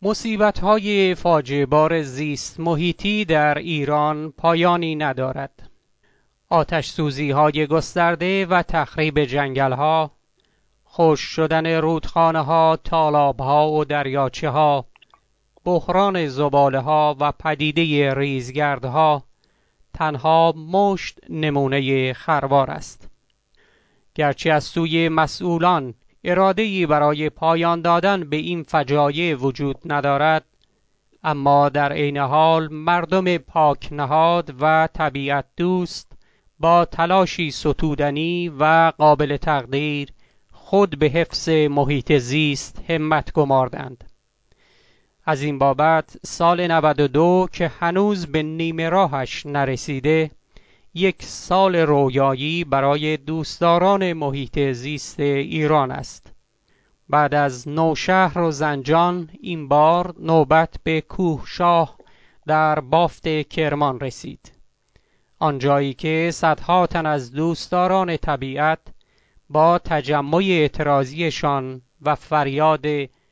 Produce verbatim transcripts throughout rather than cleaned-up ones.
مصیبت‌های فاجعه بار زیست محیطی در ایران پایانی ندارد. آتش سوزی‌های گسترده و تخریب جنگل‌ها، خشک شدن رودخانه‌ها، تالاب‌ها و دریاچه‌ها، بحران زباله‌ها و پدیده ریزگردها تنها مشت نمونه خروار است. گرچه از سوی مسئولان اراده‌ای برای پایان دادن به این فجایع وجود ندارد، اما در عین حال مردم پاک نهاد و طبیعت دوست با تلاشی ستودنی و قابل تقدیر خود به حفظ محیط زیست همت گماردند. از این بابت سال نود و دو که هنوز به نیمه راهش نرسیده، یک سال رویایی برای دوستداران محیط زیست ایران است. بعد از نوشهر و زنجان این بار نوبت به کوهشاه در بافت کرمان رسید. آنجایی که صدها تن از دوستداران طبیعت با تجمع اعتراضیشان و فریاد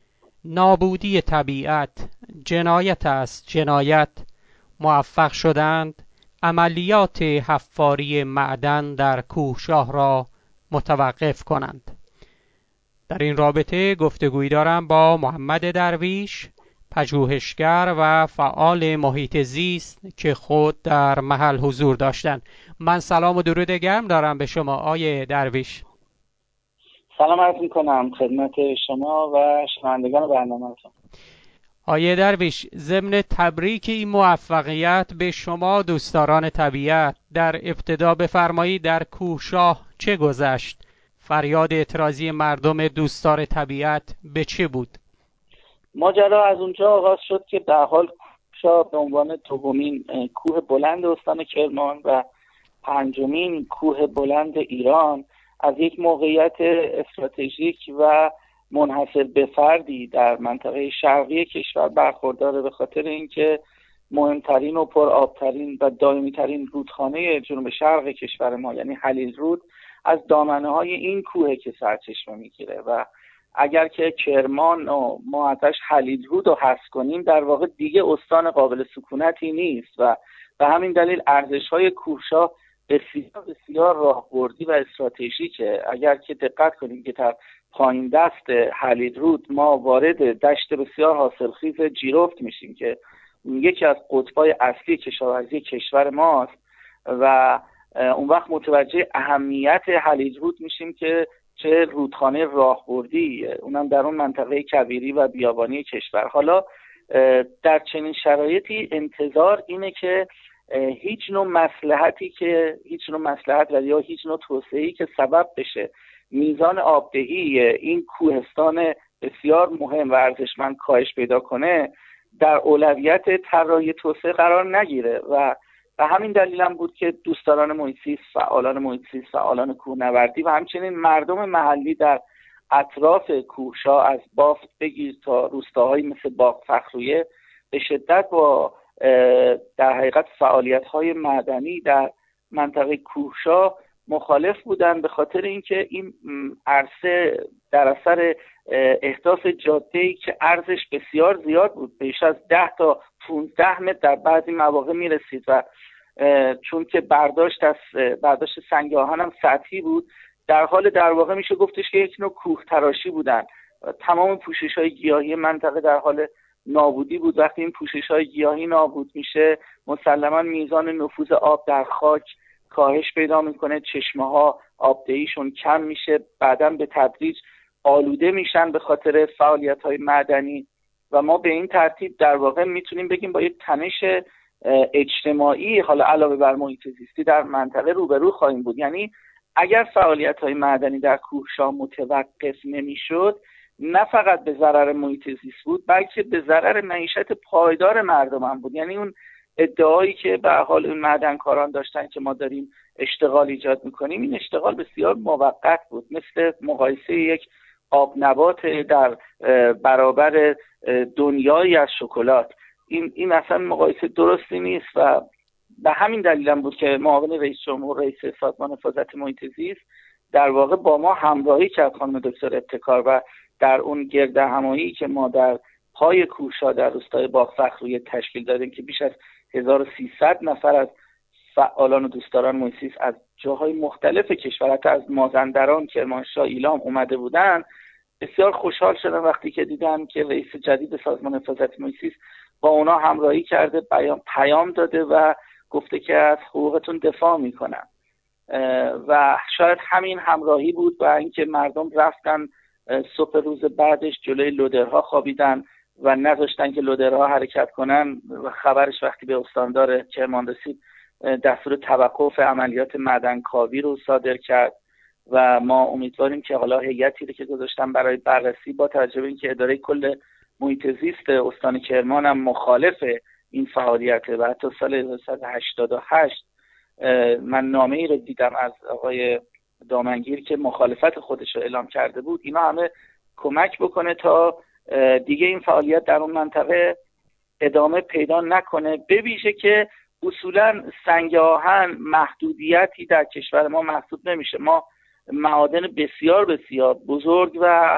نابودی طبیعت جنایت است جنایت موفق شدند عملیات حفاری معدن در کوهشاه را متوقف کنند. در این رابطه گفتگویی دارم با محمد درویش، پژوهشگر و فعال محیط زیست که خود در محل حضور داشتند. من سلام و درود گرم دارم به شما آیه درویش. سلام عرض میکنم خدمت شما و شنوندگان برنامه‌تون. آیه درویش، ضمن تبریک این موفقیت به شما دوستداران طبیعت، در ابتدا بفرمایید در کوهشاه چه گذشت؟ فریاد اعتراضی مردم دوستدار طبیعت به چه بود؟ ماجرا از اونجا آغاز شد که به حال کوهشاه به عنوان دومین کوه بلند استان کرمان و پنجمین کوه بلند ایران از یک موقعیت استراتژیک و منحصر به فردی در منطقه شرقی کشور برخورداره، به خاطر اینکه مهمترین و پرآبترین و دائمی ترین رودخانه جنوب شرق کشور ما یعنی هلیل رود از دامنه های این کوه که سرچشمه میگیره و اگر که کرمان و ما ازش هلیل رود رو حذف کنیم در واقع دیگه استان قابل سکونتی نیست و به همین دلیل ارزش های کوهشاه بسیار بسیار راهبردی و استراتژیکه. اگر که دقت کنیم که در پایین دست هلیل رود ما وارد دشت بسیار حاصلخیز جیرفت میشیم که یکی از قطب‌های اصلی کشاورزی کشور ماست و اون وقت متوجه اهمیت هلیل رود میشیم که چه رودخانه راهبردی اونم در اون منطقه کویری و بیابانی کشور. حالا در چنین شرایطی انتظار اینه که هیچ نوع مصلحتی که هیچ نوع مصلحت و یا هیچ نوع توسعه‌ای که سبب بشه میزان آبدهی این کوهستان بسیار مهم و ارزشمند کاهش پیدا کنه در اولویت طراحی توسعه قرار نگیره و به همین دلیل هم بود که دوستداران محیط زیست، فعالان محیط زیست، فعالان کوهنوردی و همچنین مردم محلی در اطراف کوهشاه از بافت بگیر تا روستاهایی مثل باغ فخرویه به شدت با در حقیقت فعالیت‌های معدنی در منطقه کوهشاه مخالف بودن، به خاطر اینکه این عرصه در اثر احداث جاده‌ای که ارزش بسیار زیاد بود، بیش از ده تا پانزده متر در بعضی مواقع میرسید و چون که برداشت از برداشت سنگ آهن هم سطحی بود، در حال در واقع میشه گفتش که یک نوع کوه تراشی بودن. تمام پوشش‌های گیاهی منطقه در حال نابودی بود. وقتی این پوشش‌های گیاهی نابود میشه مسلماً میزان نفوذ آب در خاک کاهش پیدا میکنه، چشمه‌ها آبدهیشون کم میشه، بعداً به تدریج آلوده میشن به خاطر فعالیت‌های معدنی و ما به این ترتیب در واقع میتونیم بگیم با یک تنش اجتماعی حالا علاوه بر محیط زیستی در منطقه روبرو خواهیم بود. یعنی اگر فعالیت‌های معدنی در کوهشاه متوقف نمیشد نه فقط به ضرر محیط زیست بود بلکه به ضرر معیشت پایدار مردم هم بود. یعنی اون ادعایی که به حال اون معدنکاران داشتن که ما داریم اشتغال ایجاد میکنیم، این اشتغال بسیار موقت بود، مثل مقایسه یک آب نبات در برابر دنیایی از شکلات. این این اصلا مقایسه درستی نیست و به همین دلیل هم بود که معاون رئیس جمهور رئیس سازمان حفاظت محیط زیست در واقع با ما همراهی کرد، خانم دکتر ابتکار، و در اون گرد همایی که ما در پای کوهسار در روستای باغفخرویه تشکیل دادیم که بیش از هزار و سیصد نفر از فعالان و دوستداران محیط زیست از جاهای مختلف کشور، حتی از مازندران، کرمانشاه، ایلام اومده بودن. بسیار خوشحال شدم وقتی که دیدم که رئیس جدید سازمان حفاظت محیط زیست با اونا همراهی کرده، پیام پیام داده و گفته که از حقوقتون دفاع میکنم. و شاید همین همراهی بود و اینکه مردم رفتن صبح روز بعدش جلوی لودرها خوابیدن و نذاشتن که لودرها حرکت کنن و خبرش وقتی به استاندار کرمان رسید دستور توقف عملیات معدنکاوی رو صادر کرد و ما امیدواریم که حالا هیئتی رو که گذاشتن برای بررسی با توجه به اینکه اداره کل محیط زیست استان کرمان هم مخالف این فعالیته و حتی سال هزار و سیصد و هشتاد و هشت من نامه ای رو دیدم از آقای دامنگیر که مخالفت خودش رو اعلام کرده بود، اینا همه کمک بکنه تا دیگه این فعالیت در اون منطقه ادامه پیدا نکنه، به ویژه که اصولا سنگ آهن محدودیتی در کشور ما محسوب نمیشه. ما معادن بسیار بسیار بزرگ و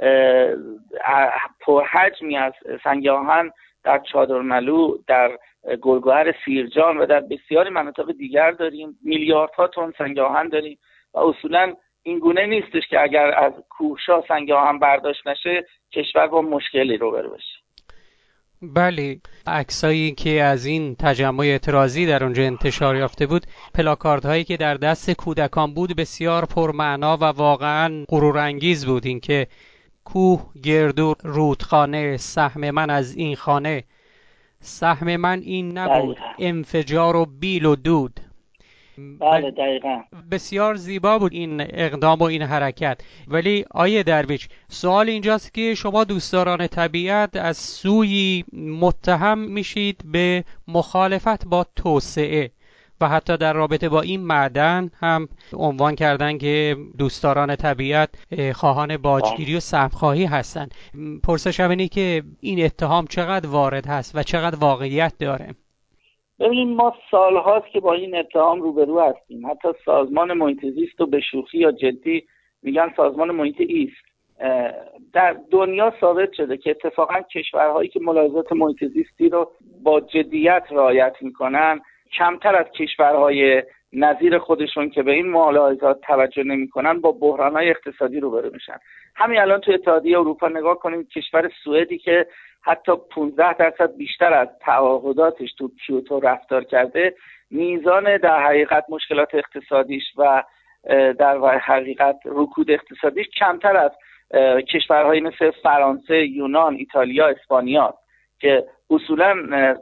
پرحجمی از سنگ آهن در چادرملو، در گلگهر سیرجان و در بسیاری مناطق دیگر داریم. میلیاردها تن سنگ آهن داریم و اصولا این گونه نیستش که اگر از کوهسار سنگ آهن برداشت نشه کشور با مشکلی روبرو بشه. بله، عکسایی که از این تجمع اعتراضی در اونجا انتشار یافته بود، پلاکاردهایی که در دست کودکان بود بسیار پرمعنا و واقعا غرورانگیز بود. اینکه کوه گردو رودخانه، سهم من از این خانه، سهم من این نبود، انفجار و بیل و دود. بله دقیقا. بسیار زیبا بود این اقدام و این حرکت. ولی آیه درویش، سوال اینجاست که شما دوستداران طبیعت از سوی متهم میشید به مخالفت با توسعه و حتی در رابطه با این معدن هم عنوان کردن که دوستداران طبیعت خواهان باجگیری و سهمخواهی هستند. پرسشم اینه که این اتهام چقدر وارد هست و چقدر واقعیت داره؟ ببینید ما سالهاست که با این اتهام روبرو هستیم. حتی سازمان محیط زیست رو به شوخی یا جدی میگن سازمان محیط ایست. در دنیا ثابت شده که اتفاقا کشورهایی که ملاحظات محیط زیستی رو با جدیت رعایت میکنن کمتر از کشورهای نظیر خودشون که به این ملاحظات توجه نمیکنن با بحرانهای اقتصادی روبرو میشن. همین الان تو اتحادیه اروپا نگاه کنید، کشور سوئدی که حتی پانزده درصد بیشتر از تعهداتش تو کیوتو رفتار کرده، میزان در حقیقت مشکلات اقتصادیش و در حقیقت رکود اقتصادیش کمتر از کشورهایی مثل فرانسه، یونان، ایتالیا، اسپانیا که اصولا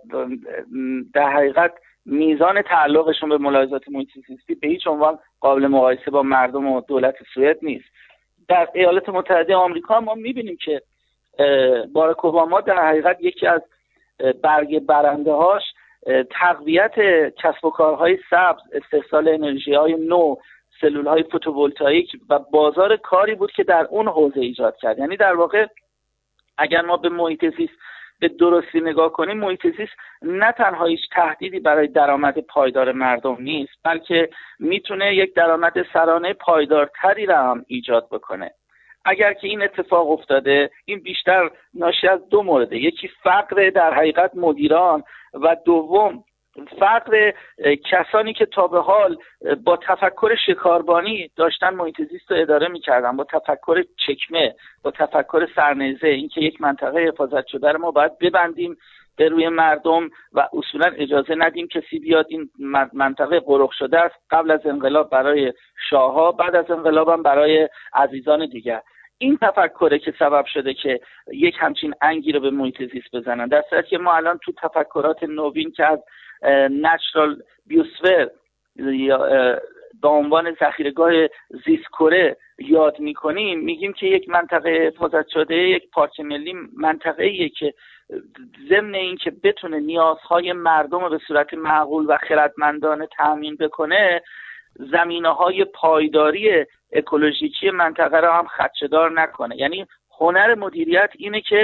در حقیقت میزان تعلقشون به ملاحظات محیط زیستی به هیچ عنوان قابل مقایسه با مردم و دولت سوئد نیست. در ایالات متحده آمریکا ما میبینیم که باراک اوباما در حقیقت یکی از برگ برنده هاش تقویت کسب و کارهای سبز، استحصال انرژی های نو، سلول های فوتوولتائیک و بازار کاری بود که در اون حوزه ایجاد کرد. یعنی در واقع اگر ما به محیط زیست به درستی نگاه کنیم، محیط زیست نه تنها هیچ تهدیدی برای درآمد پایدار مردم نیست، بلکه میتونه یک درآمد سرانه پایدارتری را هم ایجاد بکنه. اگر که این اتفاق افتاده، این بیشتر ناشی از دو مورده: یکی فقر در حقیقت مدیران و دوم فقر کسانی که تا به حال با تفکر شکاربانی داشتن محیط زیست رو اداره می‌کردن، با تفکر چکمه، با تفکر سرنیزه، اینکه یک منطقه حفاظت شده رو ما باید ببندیم به روی مردم و اصولا اجازه ندیم کسی بیاد. این منطقه قرق شده است، قبل از انقلاب برای شاه‌ها، بعد از انقلاب هم برای عزیزان دیگر. این تفکره که سبب شده که یک همچین انگی رو به محیط زیست بزنن، در صورتی که ما الان تو تفکرات نوین که از نچرال بیوسفر یا به عنوان ذخیره‌گاه زیست کره یاد میکنیم، میگیم که یک منطقه حفاظت شده، یک پارک ملی منطقه‌ایه که ضمن این که بتونه نیازهای مردم رو به صورت معقول و خردمندانه تامین بکنه، زمینه‌های پایداری اکولوژیکی منطقه رو هم خدشه‌دار نکنه. یعنی هنر مدیریت اینه که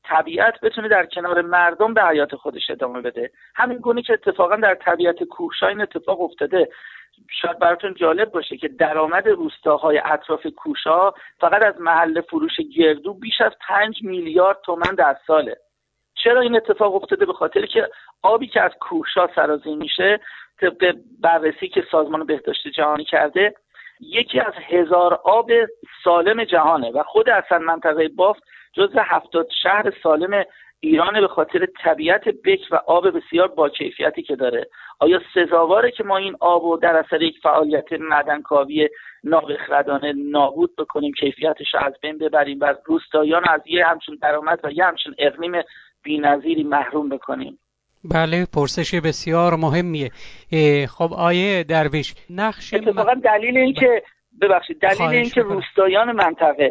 طبیعت بتونه در کنار مردم به حیات خودش ادامه بده. همین گونه که اتفاقا در طبیعت کوهسار این اتفاق افتاده. شاید براتون جالب باشه که درآمد روستاهای اطراف کوشا فقط از محل فروش گردو بیش از پنج میلیارد تومان در ساله. چرا این اتفاق افتاده؟ به خاطر که آبی که از کوشا سرازیر میشه طبق بررسی که سازمان بهداشت جهانی کرده یکی از هزار آب سالم جهانه و خود اصلا منطقه بافت جزو هفتاد شهر سالم ایران به خاطر طبیعت بکر و آب بسیار با کیفیتی که داره. آیا سزاواره که ما این آب رو در اثر یک فعالیت معدنکاوی نابخردانه نابود بکنیم، کیفیتش رو از بین ببریم و روستاییان از یه همچین درآمد و یه همچین اقلیم بی‌نظیری محروم بکنیم؟ بله، پرسش بسیار مهمیه. خب آیه درویش، نقش اتفاقا دلیل این که ببخشید دلیل این که روستاییان منطقه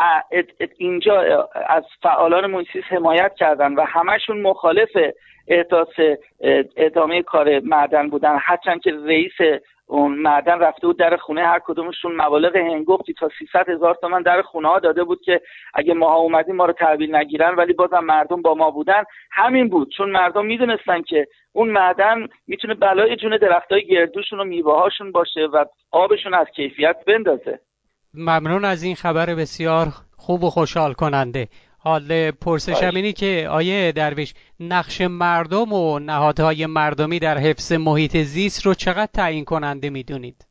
اینجا از فعالان محیط زیست حمایت کردن و همشون مخالف احداث ادامه کار معدن بودن، هرچند که رئیس اون معدن رفته بود در خونه هر کدومشون مبالغ هنگفتی تا سیصد هزار تومان در خونه ها داده بود که اگه ماها اومدیم ما رو تحویل نگیرن، ولی بازم مردم با ما بودن. همین بود، چون مردم میدونستن که اون معدن میتونه بلای جون درختای گردوشون و میوه هاشون باشه و آبشون از کیفیت بندازه. ممنون از این خبر بسیار خوب و خوشحال کننده. حال پرسشم اینی که آیه درویش، نقش مردم و نهادهای مردمی در حفظ محیط زیست رو چقدر تعیین کننده میدونید؟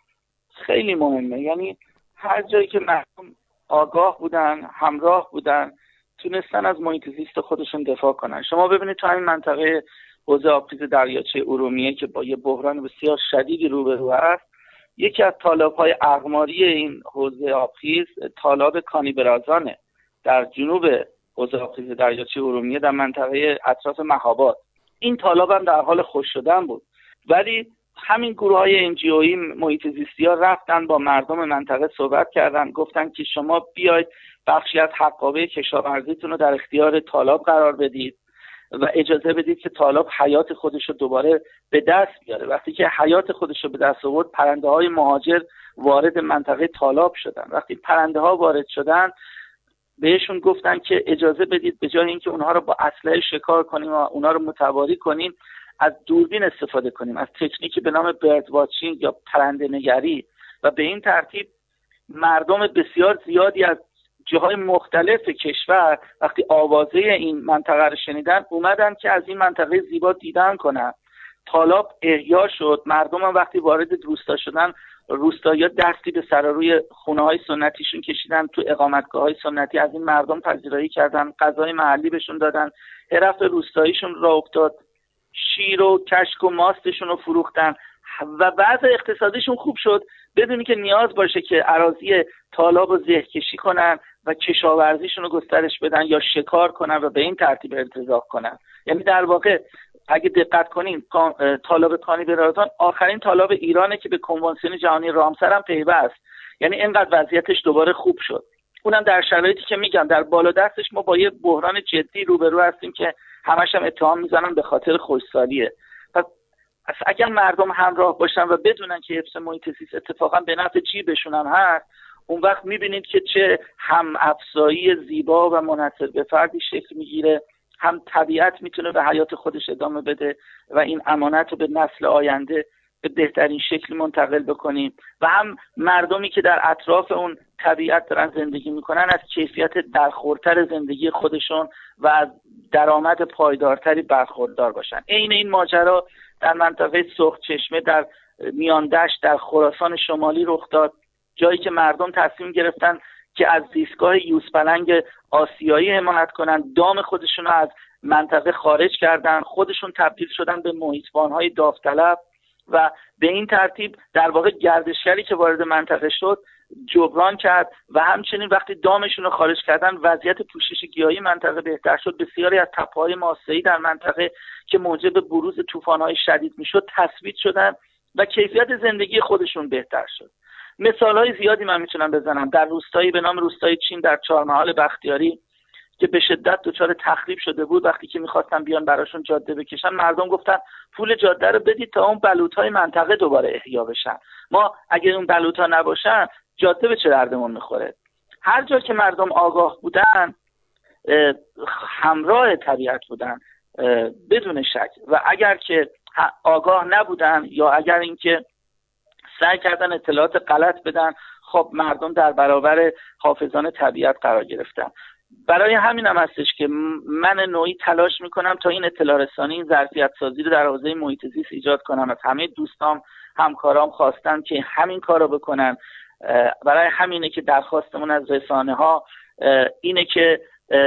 خیلی مهمه. یعنی هر جایی که مردم آگاه بودن، همراه بودن، تونستن از محیط زیست خودشون دفاع کنن. شما ببینید تو همین منطقه حوضه آبخیز دریاچه ارومیه که با یه بحران بسیار شدیدی روبرو است، یکی از تالاب‌های اقماری این حوضه آبخیز تالاب کانیبرازانه در جنوب حوضه آبخیز دریاچه ارومیه در منطقه اطراف مهاباد. این تالاب هم در حال خشک شدن بود، ولی همین گروه‌های انجیویی محیط زیستی‌ها رفتن با مردم منطقه صحبت کردن، گفتن که شما بیاید بخشی از حقابه کشاورزیتون رو در اختیار تالاب قرار بدید و اجازه بدید که تالاب حیات خودش رو دوباره به دست بیاره. وقتی که حیات خودش رو به دست آورد، پرنده‌های مهاجر وارد منطقه تالاب شدن. وقتی پرنده‌ها وارد شدن، بهشون گفتن که اجازه بدید به جای اینکه اونها رو با اسلحه شکار کنیم و اونها رو متواری کنیم، از دوربین استفاده کنیم، از تکنیکی به نام برد واچینگ یا پرنده نگری. و به این ترتیب مردم بسیار زیادی از جاهای مختلف کشور وقتی آوازه این منطقه رو شنیدن، اومدن که از این منطقه زیبا دیدن کنن. تالاب احیا شد. مردم هم وقتی وارد روستا شدن، روستایی‌ها دستی به سر روی خونه‌های سنتیشون کشیدن، تو اقامتگاه‌های سنتی از این مردم پذیرایی کردن، غذای محلی بهشون دادن، حرف روستاییشون راه افتاد، شیر و کشک و ماستشون رو فروختن و وضع اقتصادیشون خوب شد بدون که نیاز باشه که اراضی تالاب رو زهکشی کنن و کشاورزیشون رو گسترش بدن یا شکار کنن و به این ترتیب ارتزاق کنن. یعنی در واقع اگه دقت کنین، تالاب کانیبرازان آخرین تالاب ایرانه که به کنوانسیون جهانی رامسر هم پیوست. یعنی اینقدر وضعیتش دوباره خوب شد، اونم در شرایطی که میگم در بالا دستش ما با یه بحران جدی روبرو هستیم که همش هم اتهام میزنن به خاطر خشکسالیه. پس اگر مردم همراه باشن و بدونن که حفظ محیط زیست اتفاقا به نفع جیبشون هم هست، اون وقت میبینید که چه هم افزایی زیبا و منحصر به فردی شکل میگیره، هم طبیعت میتونه به حیات خودش ادامه بده و این امانت رو به نسل آینده به بهترین شکل منتقل بکنیم و هم مردمی که در اطراف اون طبیعت دارن زندگی میکنن از کیفیت درخوردتر زندگی خودشون و از درآمد پایدارتری برخوردار باشن. عین این ماجرا در منطقه سرخچشمه در میان دشت در خراسان شمالی رخ داد، جایی که مردم تصمیم گرفتن که از زیستگاه یوزپلنگ آسیایی حمایت کنن، دام خودشون رو از منطقه خارج کردن، خودشون تبدیل شدن به محیطبان‌های داوطلب و به این ترتیب در واقع گردشگری که وارد منطقه شد جبران کرد و همچنین وقتی دامشون رو خارج کردن وضعیت پوشش گیاهی منطقه بهتر شد. بسیاری از تپه‌های ماسه‌ای در منطقه که موجب بروز طوفان‌های شدید میشد تثبیت شدن و کیفیت زندگی خودشون بهتر شد. مثال‌های زیادی من میتونم بزنم. در روستایی به نام روستای چین در چهارمحال بختیاری که به شدت دچار تخریب شده بود، وقتی که می‌خواستن بیان براشون جاده بکشن، مردم گفتن پول جاده رو بدید تا اون بلوط‌های منطقه دوباره احیا بشن. ما اگه اون بلوط‌ها نباشن جاده به چه دردمون می‌خوره؟ هر جا که مردم آگاه بودن همراه طبیعت بودن بدون شک، و اگر که آگاه نبودن یا اگر اینکه سعی کردن اطلاعات غلط بدن، خب مردم در برابر حافظان طبیعت قرار گرفتن. برای همین هم هستش که من نوعی تلاش میکنم تا این اطلاع رسانی، این ظرفیت سازی رو در حوزه محیط زیست ایجاد کنم. از همه دوستام، همکارام خواستم که همین کارو بکنن. برای همینه که درخواستمون از رسانه ها اینه که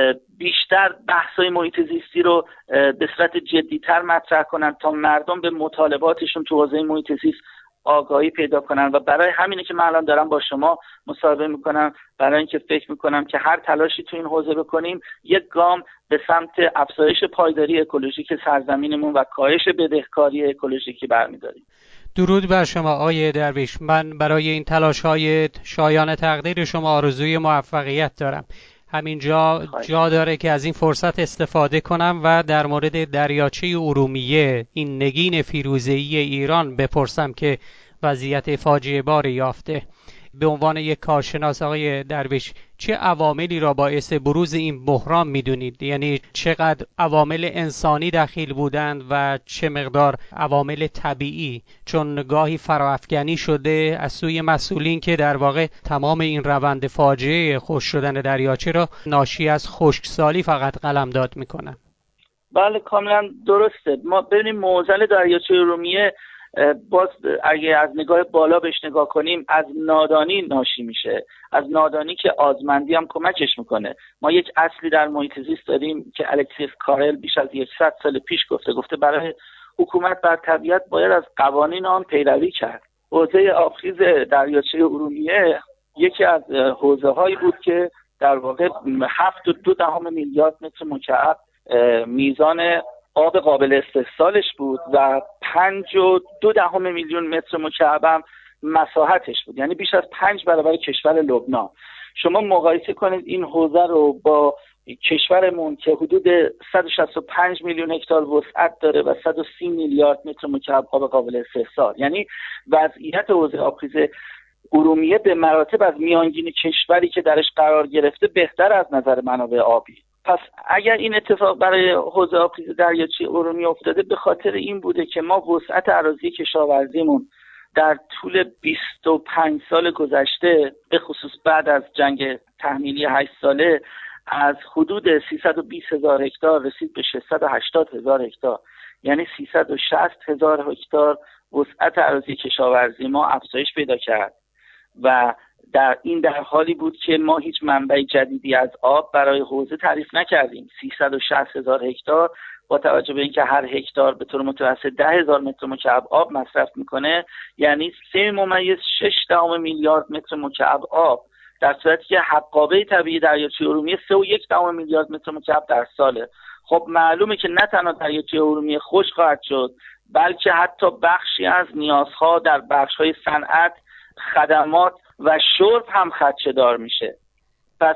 بیشتر بحث‌های محیط زیستی رو به صورت جدی‌تر مطرح کنن تا مردم به مطالباتشون تو حوزه محیط زیست آگاهی پیدا کنن. و برای همینه که من الان دارم با شما مصاحبه میکنم، برای اینکه فکر میکنم که هر تلاشی تو این حوزه بکنیم یک گام به سمت افزایش پایداری اکولوژیک سرزمینمون و کاهش بدهکاری اکولوژیکی برمی‌داریم. درود بر شما آقای درویش. من برای این تلاش‌های شایان تقدیر شما آرزوی موفقیت دارم. همینجا جا داره که از این فرصت استفاده کنم و در مورد دریاچه ارومیه، این نگین فیروزه‌ای ایران بپرسم که وضعیت فاجعه بار یافته. به عنوان یک کارشناس آقای درویش، چه عواملی را باعث بروز این بحران میدونید؟ یعنی چقدر عوامل انسانی دخیل بودند و چه مقدار عوامل طبیعی؟ چون گاهی فراافکنی شده از سوی مسئولین که در واقع تمام این روند فاجعه خشک شدن دریاچه را ناشی از خشکسالی فقط قلمداد میکنن. بله کاملا درسته. ما ببینیم معضل دریاچه ارومیه باز اگه از نگاه بالا بهش نگاه کنیم از نادانی ناشی میشه، از نادانی که آزمندی هم کمکش میکنه. ما یک اصلی در محیط زیست داریم که الکسیس کارل بیش از صد سال پیش گفته گفته برای حکومت بر طبیعت باید از قوانین آن پیروی کرد. حوزه آبخیز دریاچه ارومیه یکی از حوزه هایی بود که در واقع هفت و دو دهم میلیارد متر مکعب میزان آب قابل استحصالش بود و پنج و دو دهم میلیون متر مکعب هم مساحتش بود، یعنی بیش از پنج برابر کشور لبنان. شما مقایسه کنید این حوزه رو با کشورمون که حدود صد و شصت و پنج میلیون هکتار وسعت داره و صد و سی میلیارد متر مکعب آب قابل استحصال. یعنی وضعیت حوزه آبخیز ارومیه به مراتب از میانگین کشوری که درش قرار گرفته بهتر از نظر منابع آبی. پس اگر این اتفاق برای حوزه آبخیز دریاچه ارومیه افتاده به خاطر این بوده که ما وسعت اراضی کشاورزیمون در طول بیست و پنج سال گذشته به خصوص بعد از جنگ تحمیلی هشت ساله از حدود سیصد و بیست هزار هکتار رسید به ششصد و هشتاد هزار هکتار، یعنی سیصد و شصت هزار هکتار وسعت اراضی کشاورزی ما افزایش پیدا کرد و در این در حالی بود که ما هیچ منبع جدیدی از آب برای حوزه تعریف نکردیم. سیصد و شصت هزار هکتار با توجه به اینکه هر هکتار به طور متوسط ده هزار متر مکعب آب مصرف میکنه، یعنی سه ممیز شش دهم میلیارد متر مکعب آب، در صورتی که حقابه طبیعی دریاچه ارومیه سه و یک دهم میلیارد متر مکعب در ساله. خب معلومه که نه تنها دریاچه ارومیه خشک خواهد شد، بلکه حتی بخشی از نیازها در بخش‌های صنعت، خدمات و شرب هم خدشه‌دار میشه. پس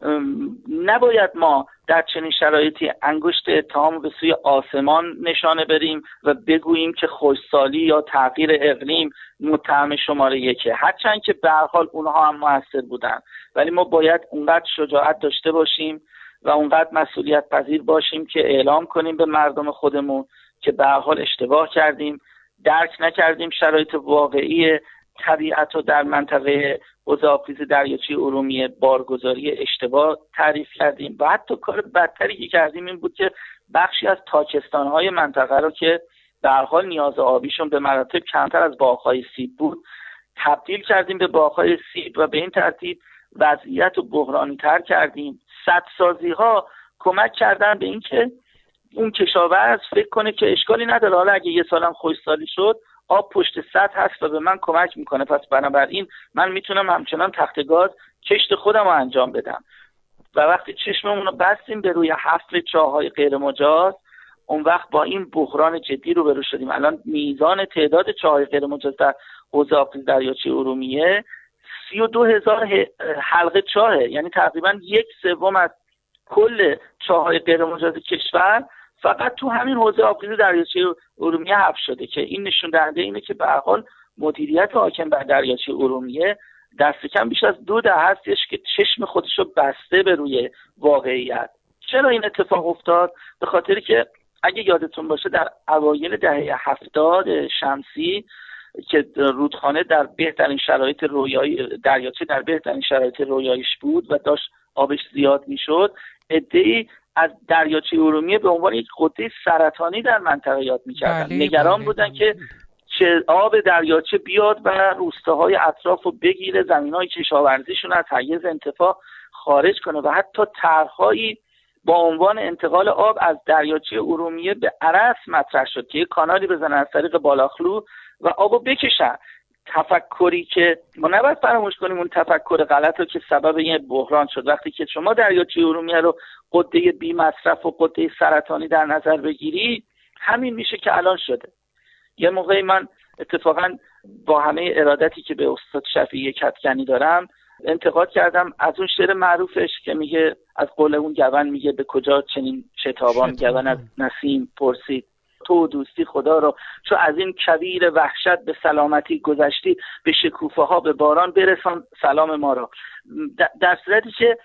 نباید ما در چنین شرایطی انگشت اتهام به سوی آسمان نشانه بریم و بگوییم که خشکسالی یا تغییر اقلیم متهم شماره یکه، هرچند که به هر حال اونها هم موثر بودن، ولی ما باید اونقدر شجاعت داشته باشیم و اونقدر مسئولیت پذیر باشیم که اعلام کنیم به مردم خودمون که به هر حال اشتباه کردیم، درک نکردیم شرایط واقعی طبیعت رو در منطقه حوزه آبخیز دریاچه ارومیه، بارگذاری اشتباه تعریف کردیم و حتی کار بدتری که کردیم این بود که بخشی از تاکستان‌های منطقه رو که در حال نیاز آبیشون به مراتب کمتر از باغ‌های سیب بود تبدیل کردیم به باغ‌های سیب و به این ترتیب وضعیت رو بحرانی‌تر کردیم. سدسازی‌ها کمک کردن به این که اون کشاورز فکر کنه که اشکالی نداره، حالا اگه یه سالم خشکسالی شد آب پشت سد هست و به من کمک میکنه، پس بنابراین من میتونم همچنان تخت گاز کشت خودم رو انجام بدم. و وقتی چشممون رو بستیم به روی حفر چاه‌های غیر مجاز، اون وقت با این بحران جدی رو برو شدیم. الان میزان تعداد چاه‌های غیر مجاز در حوزه آبخیز دریاچه ارومیه سی و دو هزار حلقه چاهه، یعنی تقریبا یک سوم از کل چاه‌های غیر مجاز کشور فقط تو همین حوزه آبخیز دریاچه ارومیه حفر شده، که این نشون دهنده اینه که به هر حال مدیریت حاکم بر دریاچه ارومیه دست کم بیش از دو دهه هستش که چشم خودشو بسته به روی واقعیت، چرا این اتفاق افتاد؟ به خاطری که اگه یادتون باشه در اوایل دهه هفتاد شمسی که رودخانه در بهترین شرایط رویایی، دریاچه در بهترین شرایط رویاییش بود و داشت آبش زیاد میشد، عده‌ای از دریاچه ارومیه به عنوان یک قطعه سرطانی در منطقه یاد میکردن. بله، نگران بله، بودن بله. که چه آب دریاچه بیاد و روستاهای اطراف رو بگیره، زمینهای کشاورزیشون از حیز انتفاع خارج کنه و حتی طرح‌هایی با عنوان انتقال آب از دریاچه ارومیه به ارس مطرح شد که یک کانالی بزنن از طریق بالاخلو و آبو بکشن. تفکری که ما نباید فراموش کنیم، اون تفکر غلط رو که سبب این بحران شد. وقتی که شما دریاچه ارومیه رو قطعه بی مصرف و قطعه سرطانی در نظر بگیری، همین میشه که الان شده. یه موقعی من اتفاقا با همه ارادتی که به استاد شفیعی کدکنی دارم انتقاد کردم از اون شعر معروفش که میگه، از قول اون گون میگه به کجا چنین شتابان، گون از نسیم پرسید تو دوستی خدا رو، چو از این کویر وحشت به سلامتی گذشتی، به شکوفه ها به باران برسان سلام ما رو. در صورتی که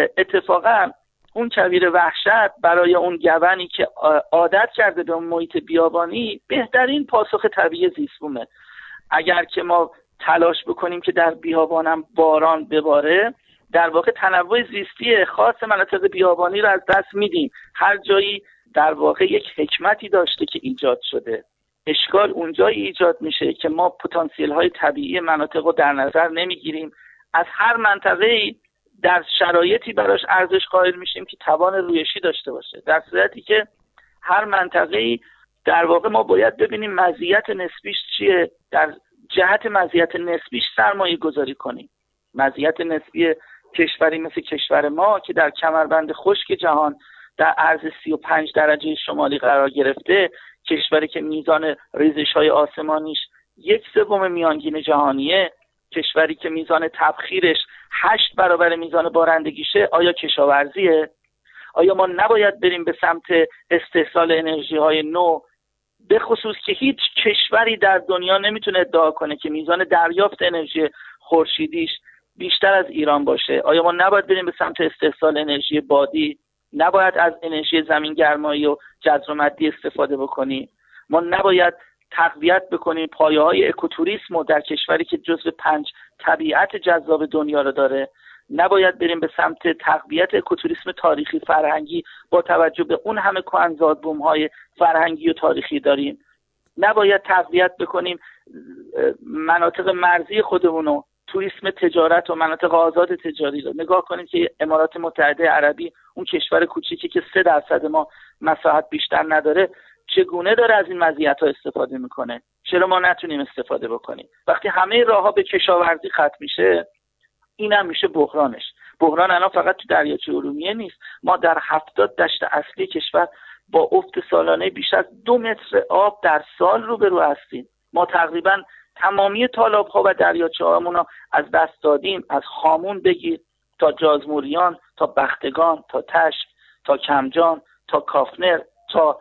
اتفاقا اون کویر وحشت برای اون گونی که عادت کرده به اون محیط بیابانی بهترین پاسخ طبیعی زیستبومه. اگر که ما تلاش بکنیم که در بیابانم باران بباره، در واقع تنوع زیستی خاص مناطق بیابانی رو از دست میدیم. هر جایی در واقع یک حکمتی داشته که ایجاد شده. اشکال اونجایی ایجاد میشه که ما پتانسیل های طبیعی مناطق رو در نظر نمیگیریم، از هر منطقه‌ای در شرایطی براش ارزش قائل میشیم که توان رویشی داشته باشه، در صورتی که هر منطقه‌ای در واقع ما باید ببینیم مزیت نسبیش چیه، در جهت مزیت نسبیش سرمایه گذاری کنیم. مزیت نسبی کشوری مثل کشور ما که در کمربند خشک جهان در عرض سی و پنج درجه شمالی قرار گرفته، کشوری که میزان ریزش‌های آسمانیش یک سوم میانگین جهانیه، کشوری که میزان تبخیرش هشت برابر میزان بارندگیشه، آیا کشاورزیه؟ آیا ما نباید بریم به سمت استحصال انرژی‌های نو؟ به خصوص که هیچ کشوری در دنیا نمیتونه ادعا کنه که میزان دریافت انرژی خورشیدیش بیشتر از ایران باشه. آیا ما نباید بریم به سمت استحصال انرژی بادی؟ نباید از انرژی زمین گرمایی و جزر و مدی استفاده بکنیم؟ ما نباید تقویت بکنیم پایه‌های اکوتوریسم در کشوری که جزو پنج طبیعت جذاب دنیا رو داره؟ نباید بریم به سمت تقویت اکوتوریسم تاریخی فرهنگی با توجه به اون همه کهنزاد بوم‌های فرهنگی و تاریخی داریم؟ نباید تقویت بکنیم مناطق مرزی خودمونو، توریسم تجارت و مناطق آزاد تجاری رو؟ نگاه کنید که امارات متحده عربی، اون کشور کوچیکی که سه درصد ما مساحت بیشتر نداره، چگونه داره از این مزیت‌ها استفاده میکنه؟ چرا ما نتونیم استفاده بکنیم؟ وقتی همه راه‌ها به کشاورزی ختم میشه، این هم میشه بحرانش. بحران الان فقط تو دریاچه ارومیه نیست. ما در هفتاد دشت اصلی کشور با افت سالانه بیش از دو متر آب در سال روبرو هستیم. ما تقریبا تمامی تالاب‌ها و دریاچه‌هامون رو از دست دادیم. از خامون بگیر تا جازموریان، تا بختگان، تا تشت، تا کمجان، تا کافنر، تا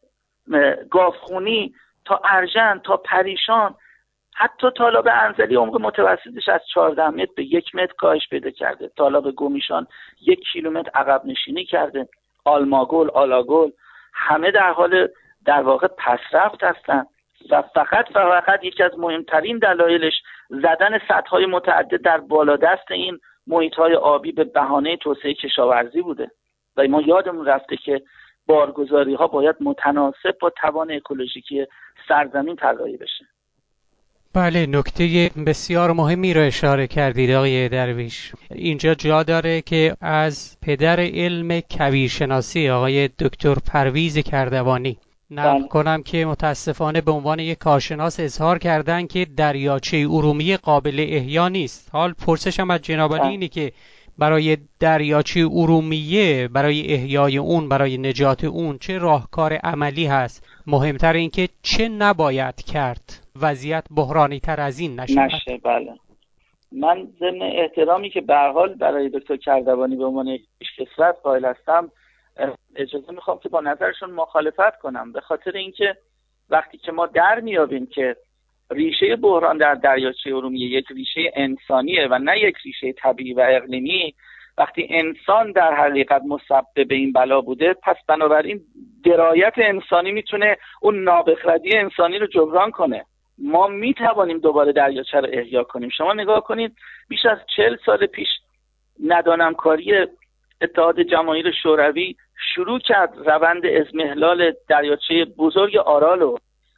گاوخونی، تا ارژن، تا پریشان. حتی تالاب انزلی عمق متوسطش از چهارده متر به یک متر کاهش پیدا کرده. تالاب گومیشان یک کیلومتر عقب نشینی کرده. آلماگل، آلاگل همه در حال در واقع پسرفت هستن و فقط و فقط یکی از مهمترین دلایلش زدن سدهای متعدد در بالادست این محیط‌های آبی به بهانه توسعه کشاورزی بوده و ما یادمون رفته که بارگذاری‌ها باید متناسب با توان اکولوژیکی سرزمین طراحی بشه. بله، نکته بسیار مهمی رو اشاره کردید آقای درویش. اینجا جا داره که از پدر علم کویرشناسی آقای دکتر پرویز کردوانی نقل کنم که متاسفانه به عنوان یک کارشناس اظهار کردن که دریاچه ارومیه قابل احیا نیست. حال پرسشم از جناب عالی اینه که برای دریاچه ارومیه، برای احیای اون، برای نجات اون چه راهکار عملی هست؟ مهمتر این که چه نباید کرد وضعیت بحرانی تر از این نشه. نشه بله. من ضمن احترامی که به هر حال برای دکتر کردوانی به عنوان پیشکسوت قائل هستم، اجازه میخوام که با نظرشون مخالفت کنم، به خاطر اینکه وقتی که ما در میابیم که ریشه بحران در دریاچه ارومیه یک ریشه انسانیه و نه یک ریشه طبیعی و اقلیمی، وقتی انسان در حقیقت مسبب این بلا بوده، پس بنابراین درایت انسانی میتونه اون نابخردی انسانی رو جبران کنه. ما میتوانیم دوباره دریاچه رو احیا کنیم. شما نگاه کنید بیش از چهل سال پیش ندانمکاری اتحاد جماهیر شوروی شروع کرد روند اضمحلال دریاچه بزرگ آرالو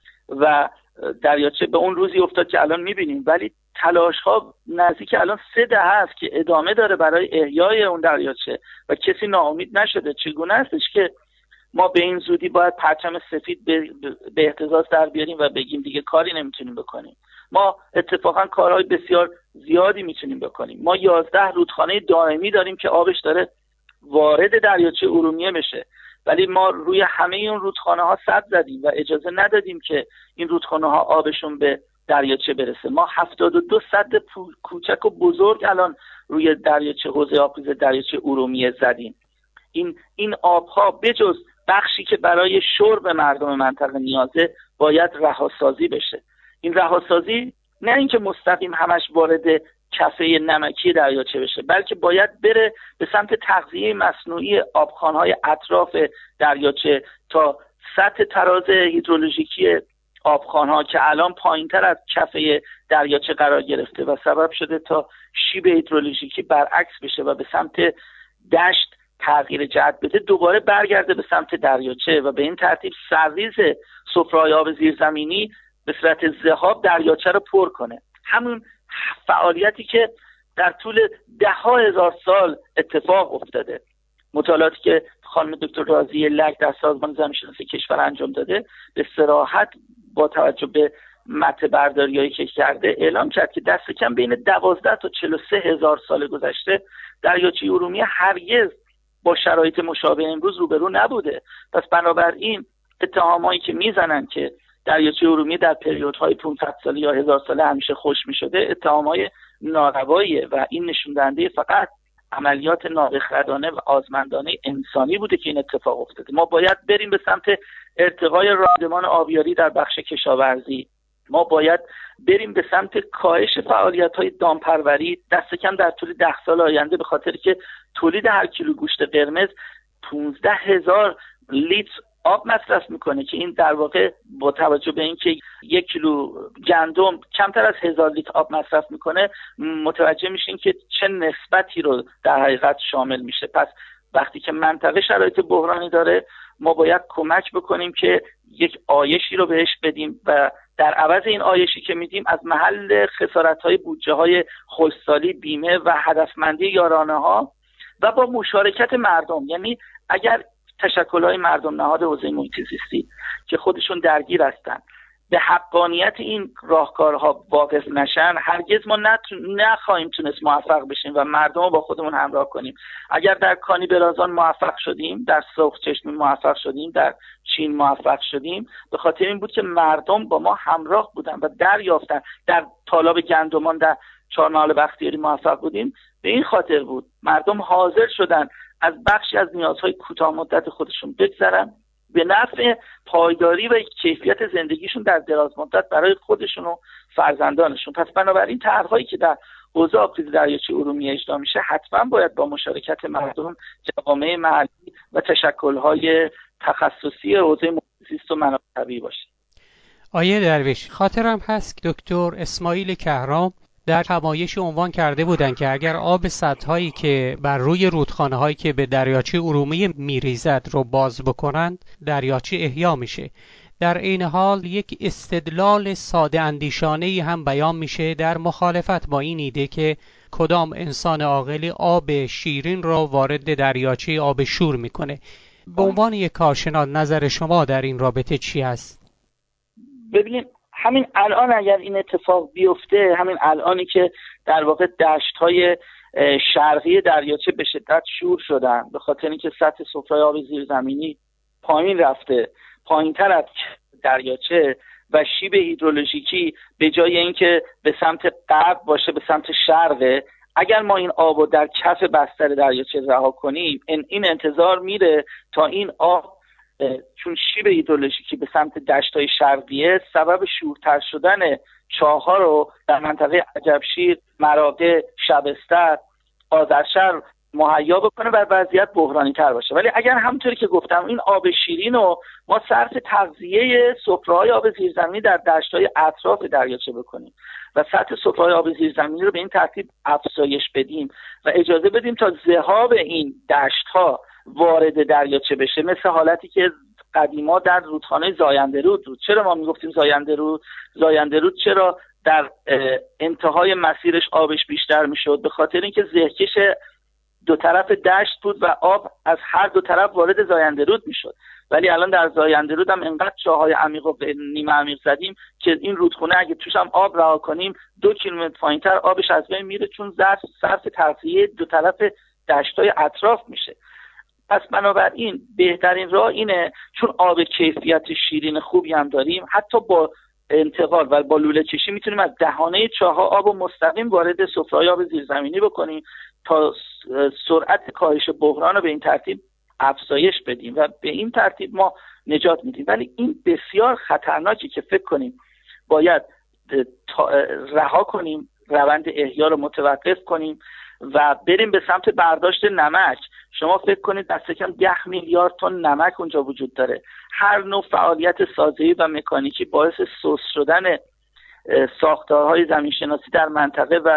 و دریاچه به اون روزی افتاد که الان میبینیم، ولی تلاش ها نزدیک الان سه دهه است که ادامه داره برای احیای اون دریاچه و کسی ناامید نشده. چگونه استش که ما به این زودی باید پرچم سفید به, به اهتزاز در بیاریم و بگیم دیگه کاری نمیتونیم بکنیم؟ ما اتفاقا کارهای بسیار زیادی میتونیم بکنیم. ما یازده رودخانه دائمی داریم که آبش داره وارد دریاچه ارومیه بشه، ولی ما روی همه این رودخانه ها سد زدیم و اجازه ندادیم که این رودخانه ها آبشون به دریاچه برسه. ما هفتاد و دو سد کوچک و بزرگ الان روی دریاچه حوضه آبریز دریاچه ارومیه زدیم. این این آبها بجز بخشی که برای شرب مردم منطقه نیازه باید رهاسازی بشه. این رهاسازی نه اینکه مستقیم همش وارد کفه نمکی دریاچه بشه، بلکه باید بره به سمت تغذیه مصنوعی آبخوان‌های اطراف دریاچه تا سطح تراز هیدرولوژیکی آبخوان‌ها که الان پایین‌تر از کفه دریاچه قرار گرفته و سبب شده تا شیب هیدرولوژیکی برعکس بشه و به سمت دشت تغییر جهت بده، دوباره برگرده به سمت دریاچه و به این ترتیب سرریز سفره‌های آب زیرزمینی به صورت ذهاب دریاچه رو پر کنه. همون فعالیتی که در طول ده ها هزار سال اتفاق افتاده. مطالعاتی که خانم دکتر رازی لک در سازمان زمین‌شناسی کشور انجام داده به صراحت با توجه به مته برداریایی که کرده اعلام کرد که دست کم بین دوازده تا چهل و سه هزار سال گذشته دریاچه ارومیه هرگز با شرایط مشابه امروز روبرو نبوده. پس بنابراین اتهامایی که میزنن که دریاچه ارومیه در پریودهای پانصد ساله یا هزار ساله همیشه خشک می‌شده اتهامای نارواییه و این نشون دهنده فقط عملیات نابخردانه و آزمندانه انسانی بوده که این اتفاق افتاده. ما باید بریم به سمت ارتقای راندمان آبیاری در بخش کشاورزی. ما باید بریم به سمت کاهش فعالیت‌های دامپروری دست کم در طول ده سال آینده، به خاطر که تولید هر کیلو گوشت قرمز پانزده هزار لیتر آب مصرف میکنه که این در واقع با توجه به اینکه یک کیلو گندم کمتر از هزار لیتر آب مصرف میکنه متوجه میشین که چه نسبتی رو در حقیقت شامل میشه. پس وقتی که منطقه شرایط بحرانی داره ما باید کمک بکنیم که یک آیشی رو بهش بدیم و در عوض این آیشی که میدیم از محل خسارت‌های بودجه‌های خشکسالی، بیمه و هدفمندی یارانه ها و با مشارکت مردم، یعنی اگر تشکل‌های مردم نهاد حوزه محیط زیستی که خودشون درگیر هستن به حقانیت این راهکارها واقف نشن هرگز ما نخواهیم تونست موفق بشیم و مردم رو با خودمون همراه کنیم. اگر در کانی بلازان موفق شدیم، در سرخچشمی موفق شدیم، در چین موفق شدیم، به خاطر این بود که مردم با ما همراه بودن و دریافتن. در تالاب گندمان در چهارمحال بختیاری موفق بودیم، به این خاطر بود مردم حاضر شدن از بخشی از نیازهای کوتاه مدت خودشون بگذرن به نفع پایداری و کیفیت زندگیشون در دراز مدت برای خودشون و فرزندانشون. پس بنابراین طرح‌هایی که در حوزه آبریز دریاچه ارومیه اجرا میشه حتما باید با مشارکت مردم، جوامع محلی و تشکل‌های تخصصی حوزه محیط زیست و منابع طبیعی باشه. آیه درویش، خاطرم هست دکتر اسماعیل کهرام در همایش عنوان کرده بودند که اگر آب سدهایی که بر روی رودخانه‌هایی که به دریاچه ارومیه میریزد رو باز بکنند دریاچه احیا میشه. در این حال یک استدلال ساده اندیشانه‌ای هم بیان میشه در مخالفت با این ایده که کدام انسان عاقلی آب شیرین را وارد دریاچه آب شور میکنه. به عنوان یک کارشناس نظر شما در این رابطه چی هست؟ ببینید همین الان اگر این اتفاق بیفته، همین الانی که در واقع دشت‌های شرقی دریاچه به شدت شور شدن به خاطر اینکه سطح سفره آب زیرزمینی پایین رفته، پایین‌تر از دریاچه و شیب هیدرولوژیکی به جای اینکه به سمت غرب باشه به سمت شرقه، اگر ما این آب رو در کف بستر دریاچه رها کنیم این انتظار میره تا این آب چون شیب هیدرولوژیکی به سمت دشت‌های شرقیه سبب شورتر شدن چاه‌ها رو در منطقه عجبشیر، مراغه، شبستر، آذرشهر مهیا بکنه و وضعیت بحرانی تر باشه. ولی اگر همونطوری که گفتم این آب شیرین رو ما صرف تغذیه سفره‌های آب زیرزمینی در دشت‌های اطراف دریاچه بکنیم و سطح سفره‌های آب زیرزمینی رو به این ترتیب افزایش بدیم و اجازه بدیم تا ذهاب این دشت‌ها وارد دریاچه بشه، مثل حالتی که قدیما در رودخانه زاینده رود بود. چرا ما میگفتیم زاینده رود؟ زاینده رود چرا در انتهای مسیرش آبش بیشتر میشد؟ به خاطر اینکه زهکش دو طرف دشت بود و آب از هر دو طرف وارد زاینده رود میشد. ولی الان در زاینده رود هم انقدر چاهای عمیق و نیمه عمیق زدیم که این رودخونه اگه توش هم آب رها کنیم دو کیلومتر پایینتر آبش از بین میره، چون ظرف صرف تغذیه دو طرف دشت‌های اطراف میشه. پس بنابراین بهترین راه اینه، چون آب کیفیت شیرین خوبی هم داریم، حتی با انتقال و با لوله کشی میتونیم از دهانه چاه‌ها آب و مستقیم وارد سفره‌های آب زیرزمینی بکنیم تا سرعت کاهش بحران رو به این ترتیب افزایش بدیم و به این ترتیب ما نجات میدیم. ولی این بسیار خطرناکه که فکر کنیم باید رها کنیم، روند احیا رو متوقف کنیم و بریم به سمت برداشت نمک. شما فکر کنید دست کم ده میلیارد تن نمک اونجا وجود داره. هر نوع فعالیت سازه‌ای و مکانیکی باعث سوس شدن ساختارهای زمینشناسی در منطقه و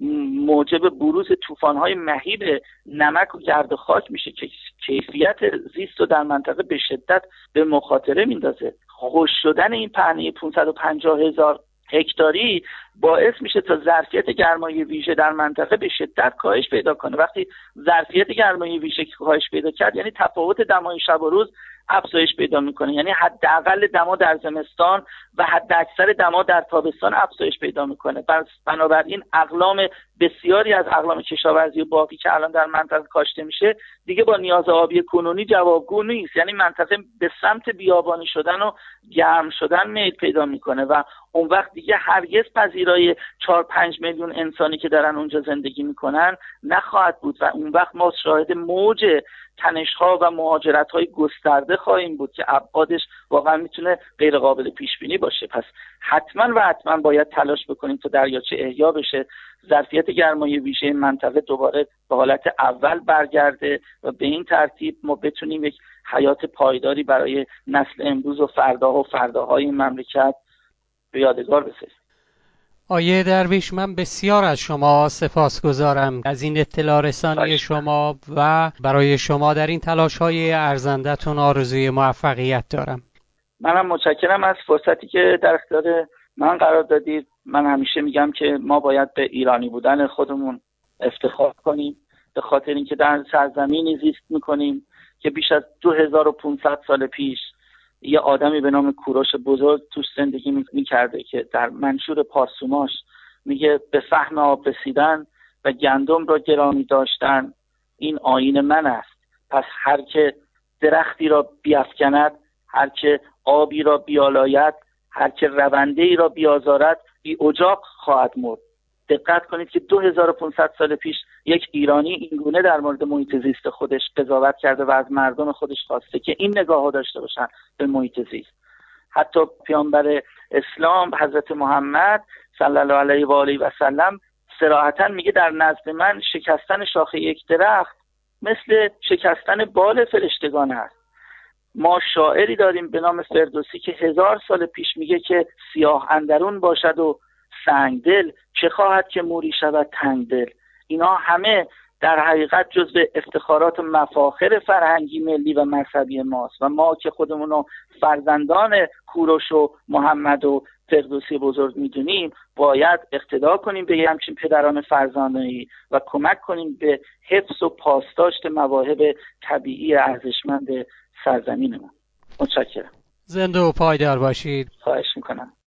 موجب بروز طوفان‌های مهیب نمک و گرد و خاک میشه که کیفیت زیست رو در منطقه به شدت به مخاطره میندازه. خشک شدن این پهنه پانصد و پنجاه هزار هکتاری باعث میشه تا ظرفیت گرمای ویژه در منطقه به شدت کاهش پیدا کنه. وقتی ظرفیت گرمای ویژه کاهش پیدا کرد یعنی تفاوت دمای شب و روز افزایش پیدا میکنه، یعنی حداقل دما در زمستان و حداکثر دما در تابستان افزایش پیدا میکنه. پس بنابراین اقلام بسیاری از اقلام کشاورزی و باغی که الان در منطقه کاشته میشه دیگه با نیاز آبی کنونی جوابگو نیست، یعنی منطقه به سمت بیابانی شدن و گرم شدن میل پیدا میکنه و اون وقت دیگه هرگز پذیرای چهار پنج میلیون انسانی که دارن اونجا زندگی میکنن نخواهد بود و اون وقت ما شاهد موج تنش‌ها و مهاجرت‌های گسترده خواهیم بود که ابعادش واقعا میتونه غیر قابل پیش بینی باشه. پس حتما و حتما باید تلاش بکنیم تا دریاچه احیا بشه، ظرفیت گرمای ویژه منطقه دوباره به حالت اول برگرده و به این ترتیب ما بتونیم یک حیات پایداری برای نسل امروز و فرداها و فرداهای این مملکت به یادگار بسازیم. آیه درویش، من بسیار از شما سپاسگزارم از این اطلاع رسانی شما و برای شما در این تلاش‌های ارزنده‌تون آرزوی موفقیت دارم. منم متشکرم از فرصتی که در اختیار من قرار دادید. من همیشه میگم که ما باید به ایرانی بودن خودمون افتخار کنیم، به خاطر اینکه در سرزمینی زیست میکنیم که بیش از دو هزار و پانصد سال پیش یه آدمی به نام کوروش بزرگ توش زندگی میکرده که در منشور پارسوماش میگه به فهم آب رسیدن و گندم را گرامی داشتن این آیین من است. پس هر که درختی را بیفکند، هر که آبی را بیالاید، هر که رونده ای را بیازارد بی اجاق خواهد مرد. دقت کنید که دو هزار و پانصد سال پیش یک ایرانی اینگونه در مورد محیط زیست خودش قضاوت کرده و از مردم خودش خواسته که این نگاه‌ها داشته باشن به محیط زیست. حتی پیامبر اسلام حضرت محمد صلی الله علیه و آله و سلم صراحتاً میگه در نزد من شکستن شاخه یک درخت مثل شکستن بال فرشتگان است. ما شاعری داریم به نام فردوسی که هزار سال پیش میگه که سیاه اندرون باشد و سنگدل، چه خواهد که موری شود تنگدل. اینا همه در حقیقت جزو افتخارات و مفاخر فرهنگی ملی و مذهبی ماست و ما که خودمونو فرزندان کوروش و محمد و فردوسی بزرگ میدونیم باید اقتدا کنیم به همچین پدران فرزانه‌ای و کمک کنیم به حفظ و پاسداشت مواهب طبیعی ارزشمند سرزمینمون. متشکرم. زنده و پایدار باشید. خواهش میکنم.